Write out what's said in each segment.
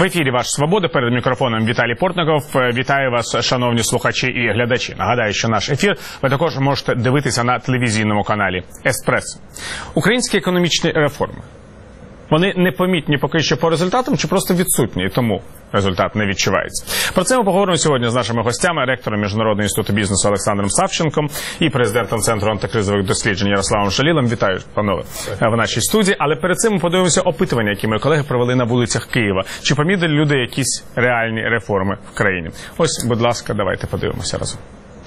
В ефірі «Ваш Свобода», перед мікрофоном Віталій Портников. Вітаю вас, шановні слухачі і глядачі. Нагадаю, що наш ефір ви також можете дивитися на телевізійному каналі «Еспресо». Українські економічні реформи. Вони непомітні поки що по результатам чи просто відсутні, і тому результат не відчувається. Про це ми поговоримо сьогодні з нашими гостями, ректором Міжнародного інституту бізнесу Олександром Савченком і президентом Центру антикризових досліджень Ярославом Шалілом. Вітаю, панове, в нашій студії. Але перед цим ми подивимося опитування, які мої колеги провели на вулицях Києва. Чи помітили люди якісь реальні реформи в країні? Ось, будь ласка, давайте подивимося разом.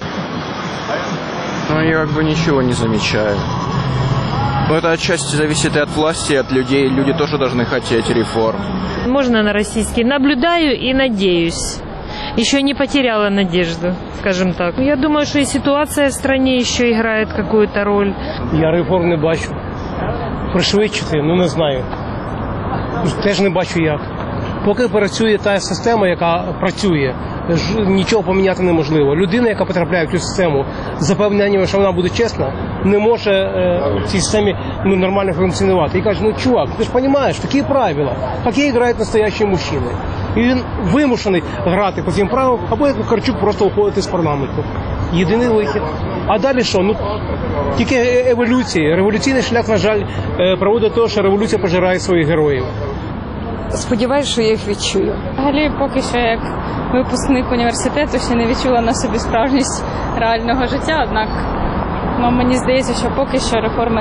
Ну, я как бы ничего не замечаю. Но это отчасти зависит и от власти, и от людей. Люди тоже должны хотеть реформ. Можно на российский. Наблюдаю и надеюсь. Еще не потеряла надежду, скажем так. Я думаю, что и ситуация в стране еще играет какую-то роль. Я реформ не бачу. Пришвидшити, не знаю. Теж не бачу як. Поки працює та система, яка працює, нічого поміняти неможливо. Людина, яка потрапляє в цю систему з запевненням, що вона буде чесна, не може в цій системі нормально функціонувати. І каже, чувак, ти ж розумієш, такі правила, які грають настоящі мужчини. І він вимушений грати по цим правилам, або як Карчук просто уходити з парламенту. Єдиний вихід. А далі що? Тільки еволюція. Революційний шлях, на жаль, проводить до того, що революція пожирає своїх героїв. Сподіваюсь, що я їх відчую. Взагалі, поки що, як випускник університету, ще не відчула на собі справжність реального життя, однак мені здається, що поки що реформи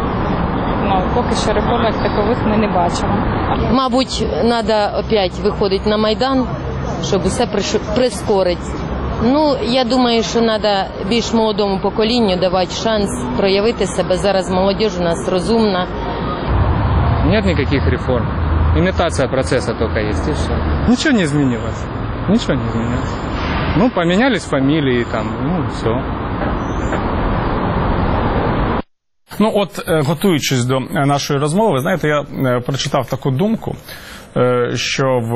як такових ми не бачимо. Мабуть, треба опять виходити на Майдан, щоб усе прискорити. Я думаю, що треба більш молодому поколінню давати шанс проявити себе. Зараз молодь у нас розумна. Нет никаких реформ. Имитация процесса только есть, и все. Ничего не изменилось. Ничего не изменилось. Поменялись фамилии, все. Готуючись до нашої розмови, ви знаєте, я прочитав таку думку, що в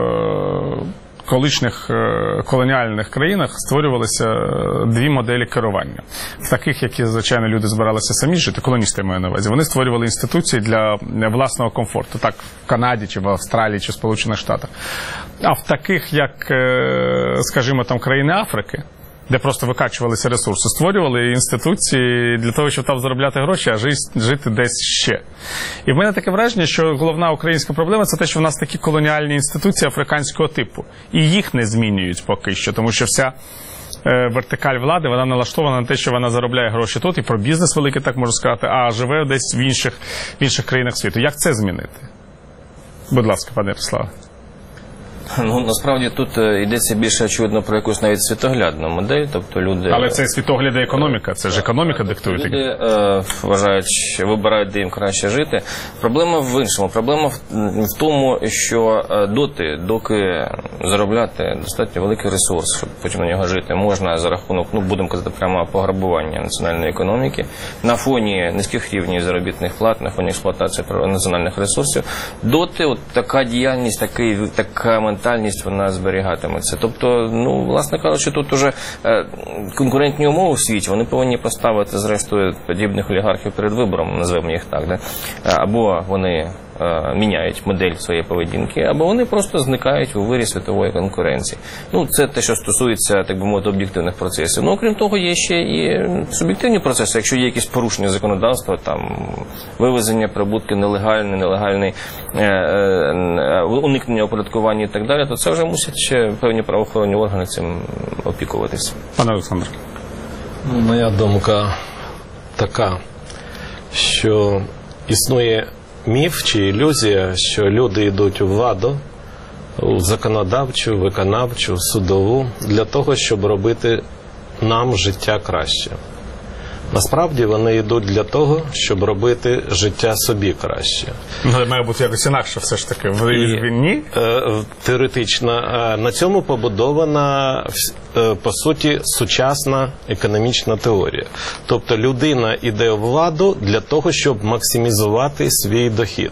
колишніх колоніальних країнах створювалися дві моделі керування. В таких, які, звичайно, люди збиралися самі жити, колоністи маю на увазі, вони створювали інституції для власного комфорту. Так, в Канаді, чи в Австралії, чи в Сполучених Штатах. А в таких, як, скажімо, країни Африки, де просто викачувалися ресурси, створювали інституції для того, щоб там заробляти гроші, а жити десь ще. І в мене таке враження, що головна українська проблема – це те, що в нас такі колоніальні інституції африканського типу. І їх не змінюють поки що, тому що вся вертикаль влади, вона налаштована на те, що вона заробляє гроші тут, і про бізнес великий, так можу сказати, а живе десь в інших країнах світу. Як це змінити? Будь ласка, пане Ярославе. Насправді тут йдеться більше, очевидно, про якусь навіть світоглядну модель, тобто люди... Але це світогляд і економіка, це ж економіка диктує. Люди вважають, вибирають, де їм краще жити. Проблема в іншому. Проблема в тому, що доки заробляти достатньо великий ресурс, щоб потім на нього жити, можна за рахунок, будемо казати, прямо пограбування національної економіки, на фоні низьких рівнів заробітних плат, на фоні експлуатації національних ресурсів, доти така діяльність, така ментальність, вона зберігатиметься. Тобто, власне кажучи, тут уже конкурентні умови в світі, вони повинні поставити, зрештою, подібних олігархів перед вибором, назвемо їх так, або вони міняють модель своєї поведінки, або вони просто зникають у вирі світової конкуренції. Це те, що стосується, так би мовити, об'єктивних процесів. Окрім того, є ще і суб'єктивні процеси. Якщо є якісь порушення законодавства, вивезення прибутки нелегальне, уникнення оподаткування і так далі, то це вже мусять ще певні правоохоронні органи цим опікуватися. Пане Олександр. Моя думка така, що існує міф чи ілюзія, що люди йдуть у владу, у законодавчу, виконавчу, судову, для того, щоб робити нам життя краще. Насправді вони йдуть для того, щоб робити життя собі краще. Має бути якось інакше все ж таки. Ні? Теоретично. На цьому побудована, по суті, сучасна економічна теорія. Тобто людина йде у владу для того, щоб максимізувати свій дохід.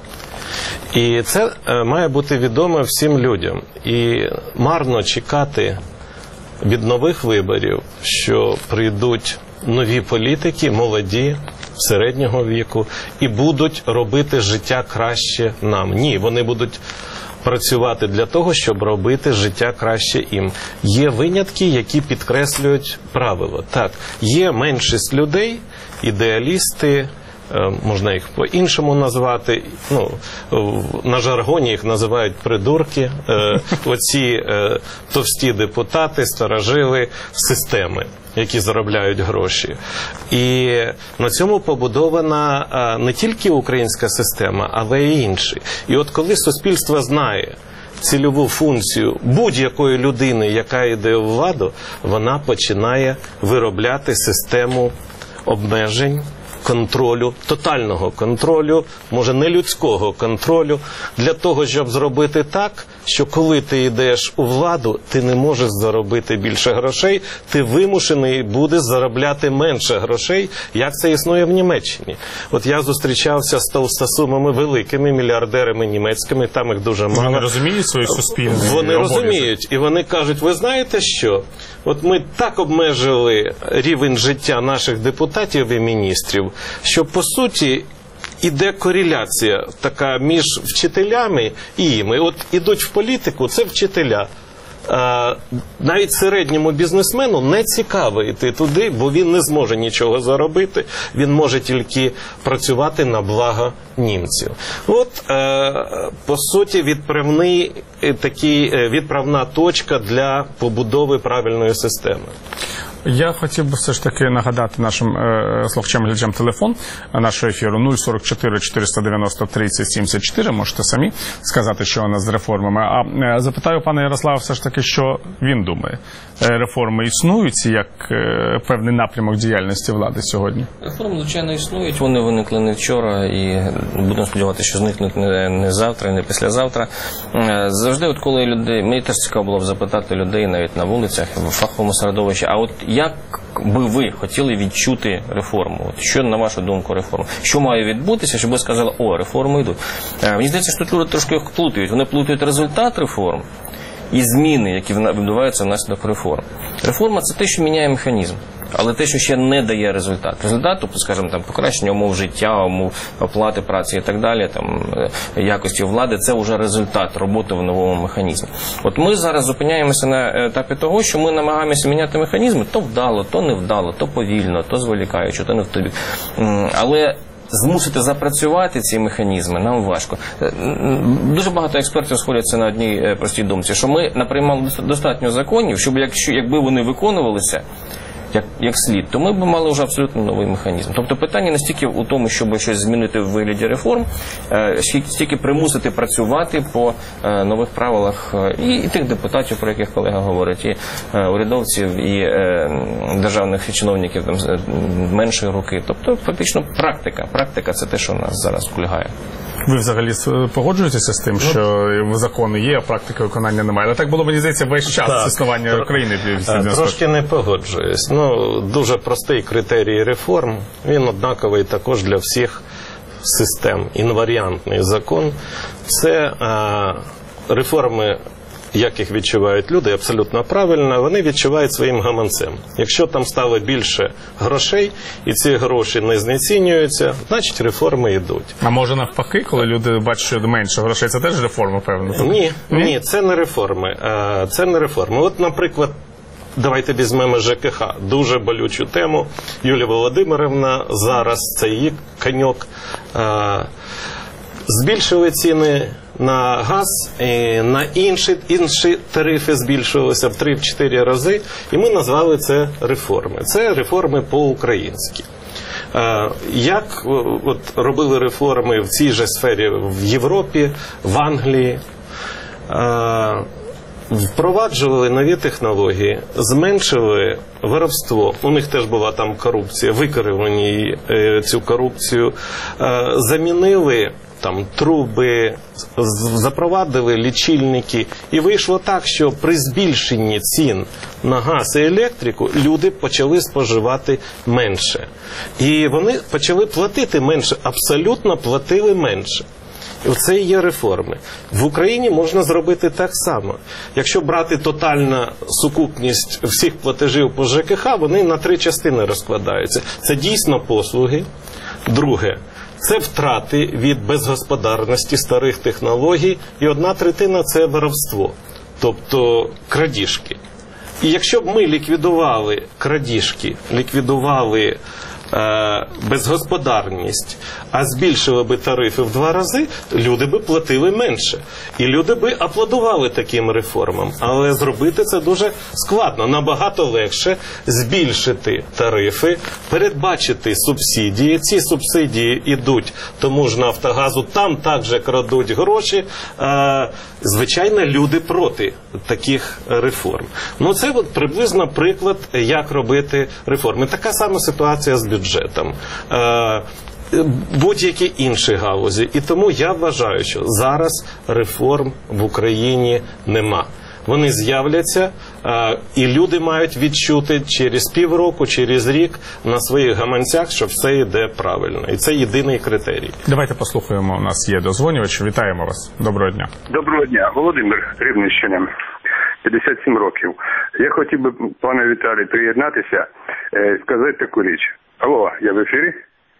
І це має бути відомо всім людям. І марно чекати від нових виборів, що прийдуть нові політики, молоді, середнього віку, і будуть робити життя краще нам. Ні, вони будуть працювати для того, щоб робити життя краще їм. Є винятки, які підкреслюють правило. Так, є меншість людей, ідеалісти, можна їх по-іншому назвати, на жаргоні їх називають придурки, оці товсті депутати, старожили системи, які заробляють гроші. І на цьому побудована не тільки українська система, але й інші. І от коли суспільство знає цільову функцію будь-якої людини, яка йде у владу, вона починає виробляти систему обмежень, контролю, тотального контролю, може не людського контролю, для того, щоб зробити так, що коли ти йдеш у владу, ти не можеш заробити більше грошей, ти вимушений будеш заробляти менше грошей, як це існує в Німеччині. От я зустрічався з толстосумами, великими мільярдерами німецькими, там їх дуже мало. Вони розуміють свої суспільні обов'язки? Вони розуміють, і вони кажуть, ви знаєте що? От ми так обмежили рівень життя наших депутатів і міністрів, що, по суті, іде кореляція така між вчителями і їми. От ідуть в політику, це вчителя. Навіть середньому бізнесмену не цікаво йти туди, бо він не зможе нічого заробити, він може тільки працювати на благо німців. От, по суті, відправна точка для побудови правильної системи. Я хотів би все ж таки нагадати нашим слухачам-глядачам телефон нашого ефіру 044 490 30 74. Можете самі сказати, що у нас з реформами. А запитаю пана Ярослава все ж таки, що він думає. Реформи існують як певний напрямок діяльності влади сьогодні? Реформи, звичайно, існують. Вони виникли не вчора і будемо сподіватися, що зникнуть не завтра, не післязавтра. Завжди, от коли людей, мені теж цікаво було б запитати людей навіть на вулицях, в фаховому середовищі, а от як би ви хотіли відчути реформу? От що, на вашу думку, реформа? Що має відбутися, щоб ви сказали, реформи йдуть? Мені здається, що тут люди трошки їх плутають. Вони плутають результат реформ і зміни, які відбуваються внаслідок реформ. Реформа – це те, що міняє механізм, але те, що ще не дає результат. Результат, тобто, скажімо, покращення умов життя, умов оплати праці і так далі, якості влади – це вже результат роботи в новому механізмі. От ми зараз зупиняємося на етапі того, що ми намагаємося міняти механізми, то вдало, то не вдало, то повільно, то зволікаючи, то не в тобі. Але змусити запрацювати ці механізми нам важко. Дуже багато експертів сходяться на одній простій думці, що ми наприймали достатньо законів, щоб якби вони виконувалися як слід, то ми б мали вже абсолютно новий механізм. Тобто питання не стільки у тому, щоб щось змінити в вигляді реформ, стільки примусити працювати по нових правилах і тих депутатів, про яких колега говорить, і урядовців, і державних чиновників меншої руки. Тобто фактично практика – це те, що нас зараз кульгає. Ви взагалі погоджуєтеся з тим, що закони є, а практики виконання немає? Але так було, мені здається, весь час існування України. Трошки не погоджуюсь. Дуже простий критерій реформ. Він однаковий також для всіх систем. Інваріантний закон. Це реформи, як їх відчувають люди, абсолютно правильно, вони відчувають своїм гаманцем. Якщо там стало більше грошей, і ці гроші не знецінюються, значить реформи йдуть. А може навпаки, коли люди бачать, що менше грошей, це теж реформа, певно? Ні, це не реформи. Це не реформи. От, наприклад, давайте візьмемо ЖКХ. Дуже болючу тему. Юлія Володимирівна зараз, це її коньок. Збільшили ціни на газ, і на інші тарифи збільшувалися в 3-4 рази, і ми назвали це реформи. Це реформи по-українськи. Як робили реформи в цій же сфері в Європі, в Англії, впроваджували нові технології, зменшили воровство, у них теж була там корупція, викорінили цю корупцію, замінили труби, запровадили лічильники. І вийшло так, що при збільшенні цін на газ і електрику люди почали споживати менше. І вони почали платити менше, абсолютно платили менше. І це і є реформи. В Україні можна зробити так само. Якщо брати тотальну сукупність всіх платежів по ЖКХ, вони на 3 частини розкладаються. Це дійсно послуги. Друге, Це втрати від безгосподарності старих технологій, і 1/3 – це воровство, тобто крадіжки. І якщо б ми ліквідували крадіжки, ліквідували безгосподарність, а збільшили би тарифи в 2 рази, люди би платили менше. І люди би аплодували таким реформам. Але зробити це дуже складно. Набагато легше збільшити тарифи, передбачити субсидії. Ці субсидії йдуть тому ж Нафтогазу, там також крадуть гроші. Звичайно, люди проти таких реформ. Ну, це от приблизно приклад, як робити реформи. Така сама ситуація з бюджетом. Будь-які інші галузі. І тому я вважаю, що зараз реформ в Україні нема. Вони з'являться, і люди мають відчути через півроку, через рік на своїх гаманцях, що все йде правильно. І це єдиний критерій. Давайте послухаємо, у нас є дозвонювач. Вітаємо вас. Доброго дня. Доброго дня. Володимир, Рівненщина. 57 років. Я хотів би, пане Віталій, приєднатися, сказати таку річ. Алло, я в ефірі?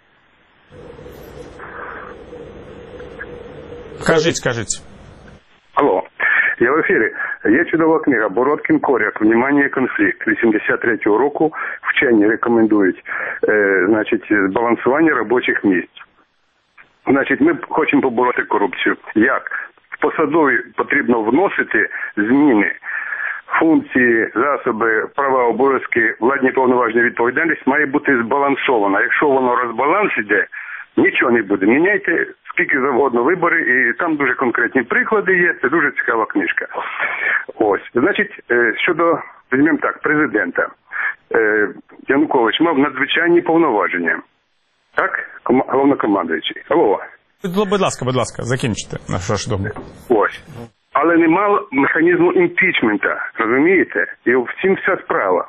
Кажіть. Алло, я в ефірі. Є чудова книга «Бородкін Коряк. Внимання і конфлікт». 83-го року вчені рекомендують, збалансування робочих місць. Значить, ми хочемо побороти корупцію. Як? В посадові потрібно вносити зміни. Функції, засоби, права, обов'язки, владні повноваження, відповідальність має бути збалансована. Якщо воно розбаланс іде, нічого не буде. Міняйте скільки завгодно вибори, і там дуже конкретні приклади є, це дуже цікава книжка. Ось. Значить, щодо, візьмемо так, президента. Янукович мав надзвичайні повноваження. Так? Головнокомандуючий. Алло. Будь ласка, закінчите нашу думку. Ось. Але не мав механізму імпічмента, розумієте? І в цім вся справа.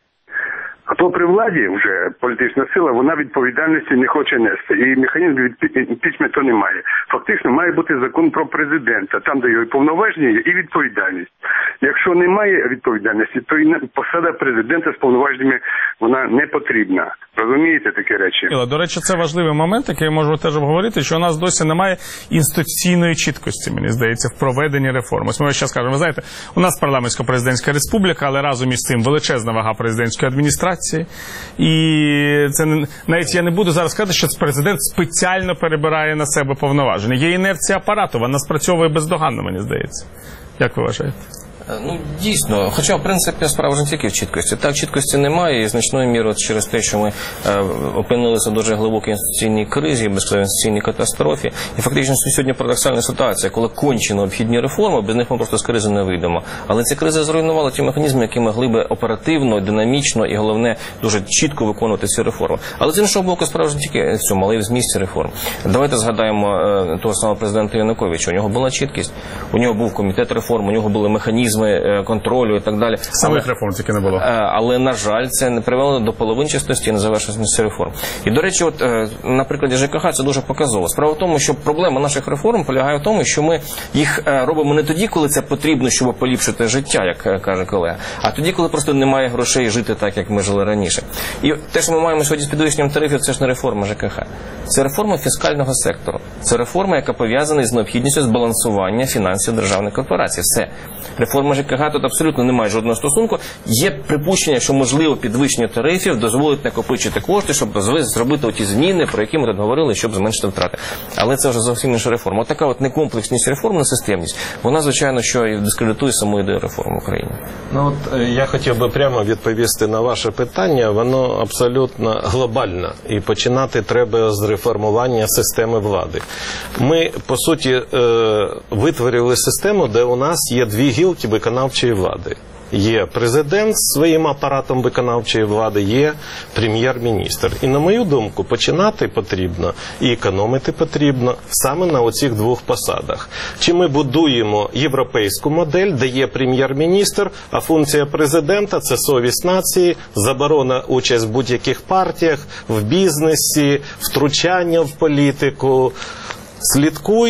А то при владі вже політична сила, вона відповідальності не хоче нести. І механізму імпічменту немає. Фактично має бути закон про президента, там де його повноваження і відповідальність. Якщо немає відповідальності, то і посада президента з повноваженнями, вона не потрібна. Розумієте такі речі? До речі, це важливий момент, який я можу теж обговорити, що у нас досі немає інституційної чіткості, мені здається, в проведенні реформ. Ось ми зараз кажемо, ви знаєте, у нас парламентсько-президентська республіка, але разом із цим величезна вага президентської адміністрації. І це навіть я не буду зараз сказати, що президент спеціально перебирає на себе повноваження. Є інерція апарату, вона спрацьовує бездоганно, мені здається. Як ви вважаєте? Ну, дійсно. Хоча, в принципі, справа ж не тільки в чіткості. Так, чіткості немає, і значною мірою через те, що ми опинилися в дуже глибокій інституційній кризі, безпосередньо інституційній катастрофі. І фактично сьогодні парадоксальна ситуація, коли конче необхідні реформи, без них ми просто з кризи не вийдемо. Але ці кризи зруйнували ті механізми, які могли би оперативно, динамічно і, головне, дуже чітко виконувати ці реформи. Але з іншого боку, справа ж не тільки в цьому, але й в змісті реформ. Давайте згадаємо того самого президента Януковича. У нього була чіткість, у нього був комітет реформ, у нього були механізми контролю і так далі. Самих реформ тільки не було. Але, на жаль, це не привело до половинчастості і незавершеності реформ. І, до речі, на прикладі ЖКХ це дуже показово. Справа в тому, що проблема наших реформ полягає в тому, що ми їх робимо не тоді, коли це потрібно, щоб поліпшити життя, як каже колега, а тоді, коли просто немає грошей жити так, як ми жили раніше. І те, що ми маємо сьогодні з підвищенням тарифів, це ж не реформа ЖКХ. Це реформа фіскального сектору. Це реформа, яка пов'язана з необхідністю збалансування фінансів державних корпорацій. Все. Реформа ЖКХ тут абсолютно немає жодного стосунку. Є припущення, що, можливо, підвищення тарифів дозволить накопичити кошти, щоб зробити ті зміни, про які ми тут говорили, щоб зменшити втрати. Але це вже зовсім інша реформа. Така некомплексність реформ, несистемність, вона, звичайно, що і дискредитує саму ідею реформ в Україні. Ну, я хотів би прямо відповісти на ваше питання. Воно абсолютно глобальне. І починати треба з реформування системи влади. Ми, по суті, витворили систему, де у нас є дві гілки виконавчої влади. Є президент з своїм апаратом виконавчої влади, є прем'єр-міністр. І, на мою думку, починати потрібно і економити потрібно саме на оцих двох посадах. Чи ми будуємо європейську модель, де є прем'єр-міністр, а функція президента – це совість нації, заборона участь в будь-яких партіях, в бізнесі, втручання в політику. Слідкуй,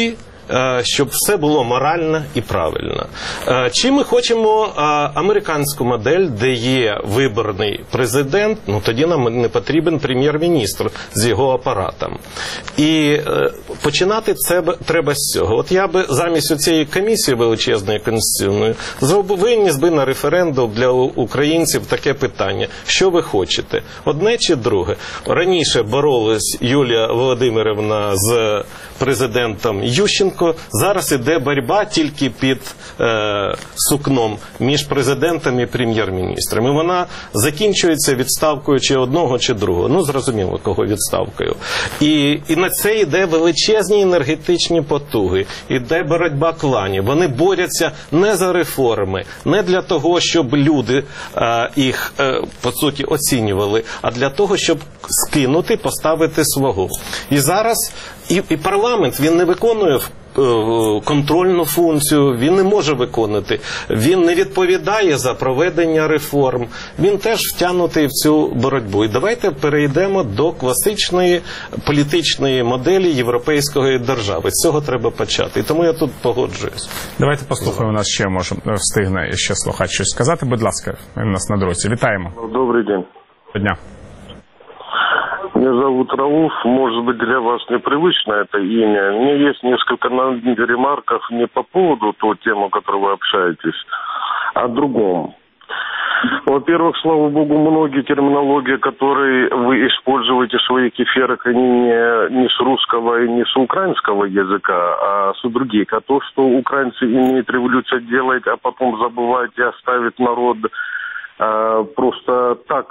щоб все було морально і правильно. Чи ми хочемо американську модель, де є виборний президент, ну тоді нам не потрібен прем'єр-міністр з його апаратом. І починати це треба з цього. От я би замість цієї комісії величезної конституційної виніс би на референдум для українців таке питання. Що ви хочете? Одне чи друге? Раніше боролась Юлія Володимирівна з президентом Ющенко. Зараз іде боротьба тільки під сукном між президентом і прем'єр-міністром. І вона закінчується відставкою чи одного, чи другого. Ну, зрозуміло, кого відставкою. І на це йде величезні енергетичні потуги. Іде боротьба кланів. Вони борються не за реформи, не для того, щоб люди їх, по суті, оцінювали, а для того, щоб скинути, поставити свого. І зараз і парламент, він не виконує контрольну функцію, він не може виконати. Він не відповідає за проведення реформ. Він теж втягнутий в цю боротьбу. І давайте перейдемо до класичної політичної моделі європейської держави. З цього треба почати. І тому я тут погоджуюсь. Давайте послухаємо, у нас ще встигне ще слухач щось сказати. Будь ласка, у нас на дорозі. Вітаємо. Добрий день. Доброго дня. Меня зовут Рауф. Может быть, для вас непривычно это имя. У меня есть несколько ремарков не по поводу той темы, о которой вы общаетесь, а о другом. Во-первых, слава богу, многие терминологии, которые вы используете в своих эфирах, они не с русского и не с украинского языка, а с других. А то, что украинцы имеют революцию делать, а потом забывать и оставить народ просто так,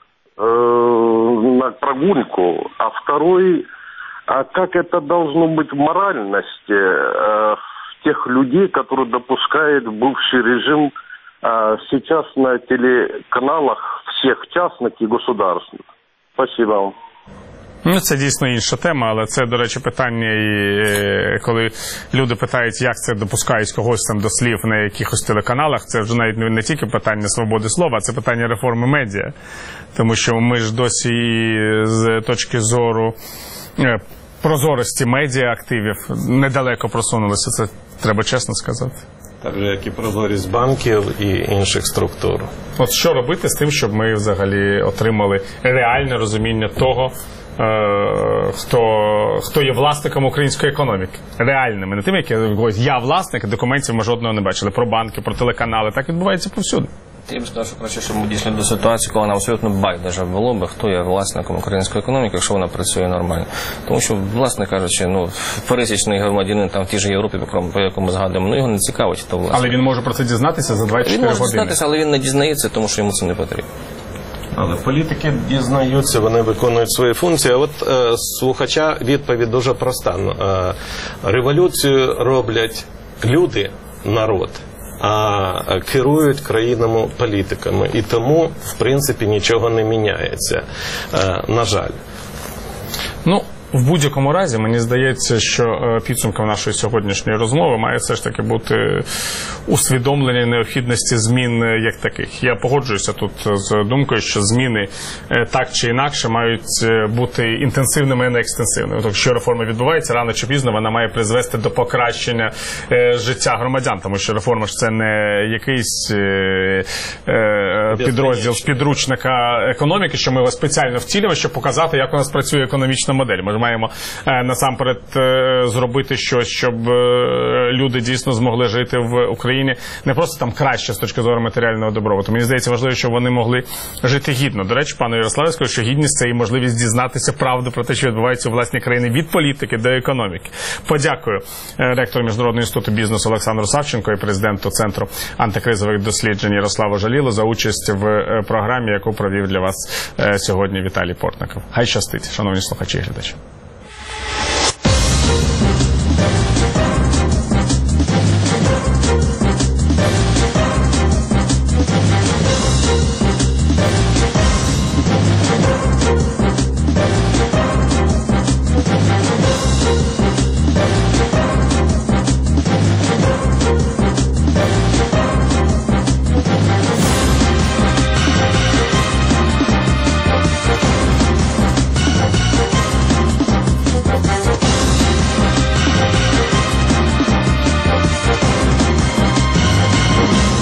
на прогулку, а второй, а как это должно быть в моральности тех людей, которые допускают бывший режим сейчас на телеканалах всех частных и государственных. Спасибо вам. Ну, це дійсно інша тема, але це, до речі, питання, і коли люди питають, як це допускають когось там до слів на якихось телеканалах, це вже навіть не тільки питання свободи слова, а це питання реформи медіа. Тому що ми ж досі з точки зору прозорості медіа-активів недалеко просунулися, це треба чесно сказати. Так же, як і прозорість банків і інших структур. От що робити з тим, щоб ми взагалі отримали реальне розуміння того, хто є власником української економіки. Реальними. Не тим, які говорять, я власник, документів ми жодного не бачили. Про банки, про телеканали. Так відбувається повсюди. Я б сказав, що краще, щоб ми дійшли до ситуації, коли нам абсолютно байдуже було б, хто є власником української економіки, якщо вона працює нормально. Тому що, власне кажучи, пересічний громадянин там в тій же Європі, по якому згадуємо, його не цікавить, хто власник. Але він може про це дізнатися за 24 години. Він може дізнатися, але він не дізнається, тому що йому це не потрібно. Але політики дізнаються, вони виконують свої функції. А от слухача відповідь дуже проста. Революцію роблять люди, народ, а керують країнами політиками. І тому, в принципі, нічого не міняється. На жаль. Ну, в будь-якому разі, мені здається, що підсумком нашої сьогоднішньої розмови має все ж таки бути усвідомлення необхідності змін як таких. Я погоджуюся тут з думкою, що зміни так чи інакше мають бути інтенсивними, а не екстенсивними. Тобто, якщо реформа відбувається, рано чи пізно вона має призвести до покращення життя громадян, тому що реформа ж це не якийсь підрозділ з підручника економіки, що ми його спеціально втілюємо, щоб показати, як у нас працює економічна модель. Ми ж маємо насамперед зробити щось, щоб люди дійсно змогли жити в Україні не просто там краще з точки зору матеріального добробуту. Мені здається, важливо, щоб вони могли жити гідно. До речі, пану Ярославу скажу, що гідність – це і можливість дізнатися правду про те, що відбувається у власній країні від політики до економіки. Подякую ректору Міжнародного інституту бізнесу Олександру Савченко і президенту Центру антикризових досліджень Ярославу Жалілу за участь в програмі, яку провів для вас сьогодні Віталій Портников. Хай щастить, шановні слухачі і глядачі.